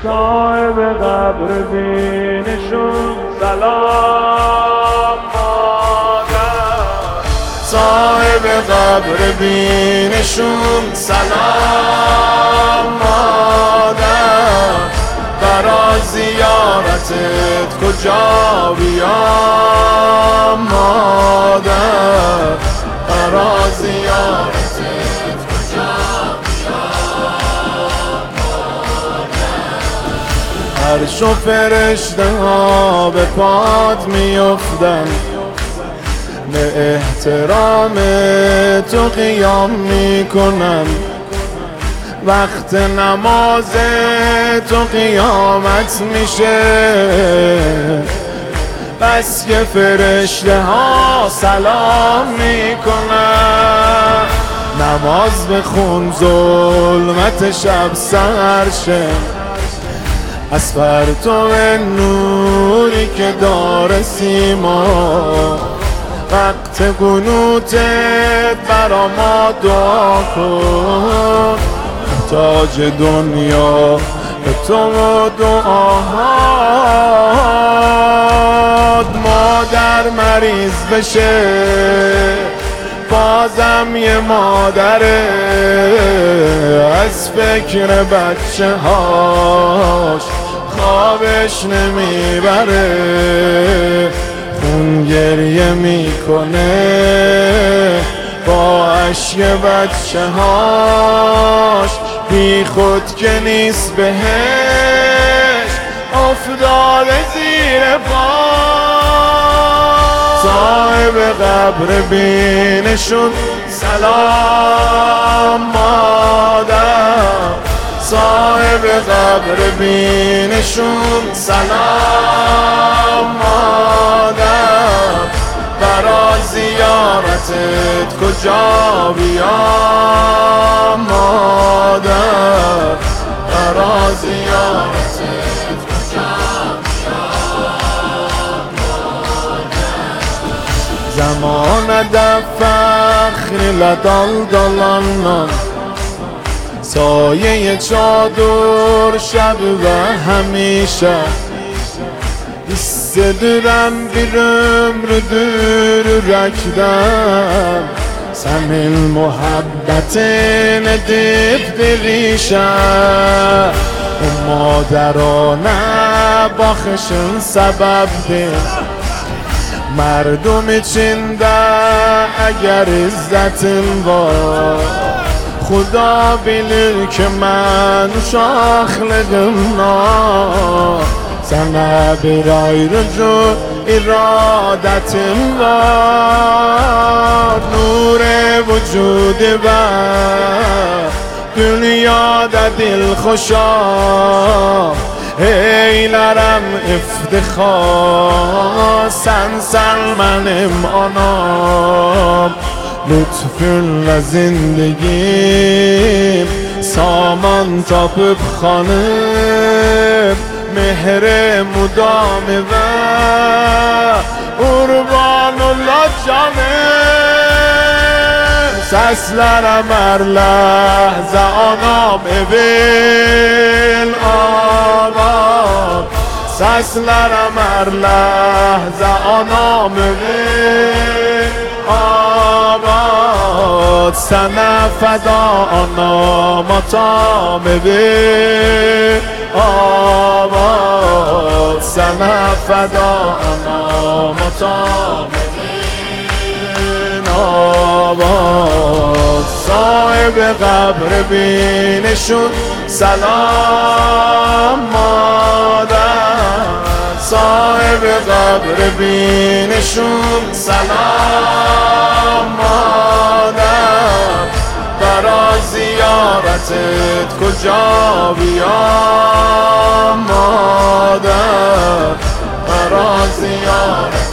صاحب قبر بینشون سلام مادر، صاحب قبر بینشون سلام مادر، برا زیارتت کجا بیام مادر، برا زیارتت کجا بیام مادر. عرش و فرشته ها به پات میافتن، به احترام تو قیام میکنن، وقت نماز تو قیامت میشه، بس که فرشته ها سلام میکنن. نماز بخون ظلمت شب سر شه، از پرتو نوری که داره سیما، وقت قنوتت برا ما دعا کن، تاج دنیا به تو دعاهات. مادر مریض بشه بازم یه مادره، از فکر بچه هاش خوابش نمیبره، خون گریه میکنه با اشک بچه هاش، بی خود که نیست بهش افتاده زیر پا. صاحب قبر بینشون سلام مادر، صاحب قبر بینشون سلام مادر، برا زیارتت کجا بیام مادر، برا زیارتت کجا بیام مادر. زمان در فخر لدلدلان، سایه چادر شب و همیشه، hissediyorum bir ömrü yürekten, senin muhabbetin edip dirişem. O مادرانه bakışın sebeptir مردم içinde eğer izzetin var. خدا bilir ki ben uşaqlığımdan sana bir ayrıcı iradetim var. Nur vücudu ve dünyada dilxoşam eylerem iftixar, sen benim anam. Lütfunla zindagim saman tapıp xanım, مهر مدام و قربان الله canım. Seslerim her lehze anam evin anam, seslerim her lehze anam evin abad. Sana feda anam atam evin abad، sana feda anam atam evin abad. صاحب قبر بینشون سلام مادر، صاحب قبر بینشون سلام مادر، برا زیارتت کجا بیام مادر، برا زیارتت